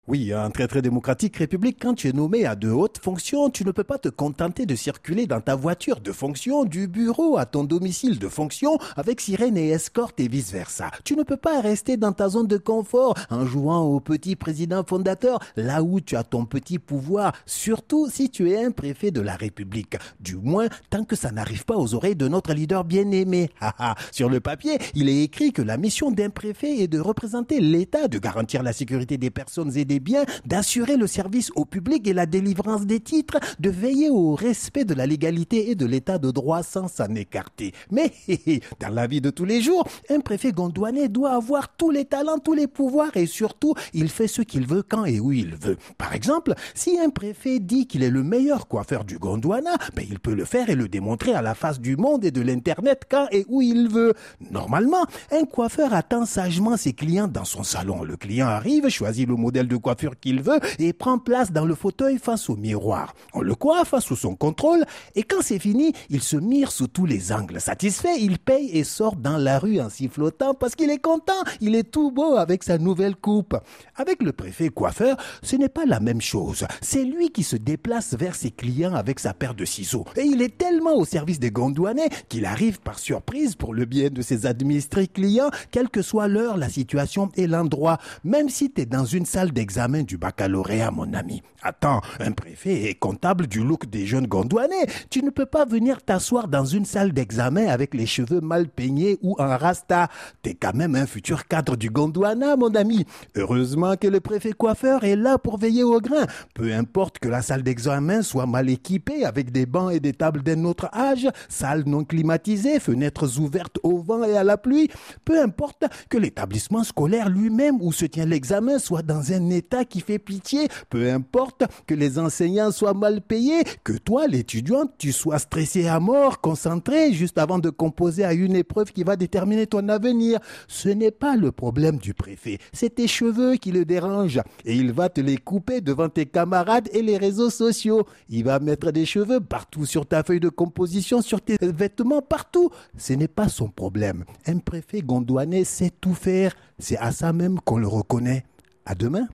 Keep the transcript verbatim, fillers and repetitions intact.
Oui, un très très démocratique république, quand tu es nommé à de hautes fonctions, tu ne peux pas te contenter de circuler dans ta voiture de fonction du bureau à ton domicile de fonction avec sirène et escorte et vice-versa. Tu ne peux pas rester dans ta zone de confort en jouant au petit président fondateur là où tu as ton petit pouvoir, surtout si tu es un préfet de la République. Du moins, tant que ça n'arrive pas aux oreilles de notre leader bien-aimé. Sur le papier, il est écrit que la mission d'un préfet est de représenter l'État, de garantir la sécurité des personnes et des biens, d'assurer le service au public et la délivrance des titres, de veiller au respect de la légalité et de l'état de droit sans s'en écarter. Mais dans la vie de tous les jours, un préfet gondouanais doit avoir tous les talents, tous les pouvoirs et surtout, il fait ce qu'il veut quand et où il veut. Par exemple, si un préfet dit qu'il est le meilleur coiffeur du Gondwana, ben il peut le faire et le démontrer à la face du monde et de l'internet quand et où il veut. Normalement, un coiffeur attend sagement ses clients dans son salon. Le client arrive, choisit le modèle de coiffure qu'il veut et prend place dans le fauteuil face au miroir. On le coiffe sous son contrôle et quand c'est fini, il se mire sous tous les angles. Satisfait, il paye et sort dans la rue en sifflotant parce qu'il est content. Il est tout beau avec sa nouvelle coupe. Avec le préfet coiffeur, ce n'est pas la même chose. C'est lui qui se déplace vers ses clients avec sa paire de ciseaux. Et il est tellement au service des Gondouanais qu'il arrive par surprise pour le bien de ses administrés clients, quelle que soit l'heure, la situation et l'endroit. Même si tu es dans une salle d'examen du baccalauréat, mon ami. Attends, un préfet est comptable du look des jeunes Gondouanais. Tu ne peux pas venir t'asseoir dans une salle d'examen avec les cheveux mal peignés ou en rasta. T'es quand même un futur cadre du Gondwana, mon ami. Heureusement que le préfet coiffeur est là pour veiller au grain. Peu importe que la salle d'examen soit mal équipée avec des bancs et des tables d'un autre âge, salle non climatisée, fenêtres ouvertes au vent et à la pluie. Peu importe que l'établissement scolaire lui-même où se tient l'examen soit dans un état qui fait pitié. Peu importe que les enseignants soient mal payés, que toi, l'étudiante, tu sois stressé à mort, concentré juste avant de composer à une épreuve qui va déterminer ton avenir. Ce n'est pas le problème du préfet, c'est tes cheveux qui le dérangent et il va te les couper devant tes camarades et les réseaux sociaux. Il va mettre des cheveux partout sur ta feuille de composition, sur tes vêtements, partout. Ce n'est pas son problème. Un préfet gondouanais sait tout faire. C'est à ça même qu'on le reconnaît. À demain.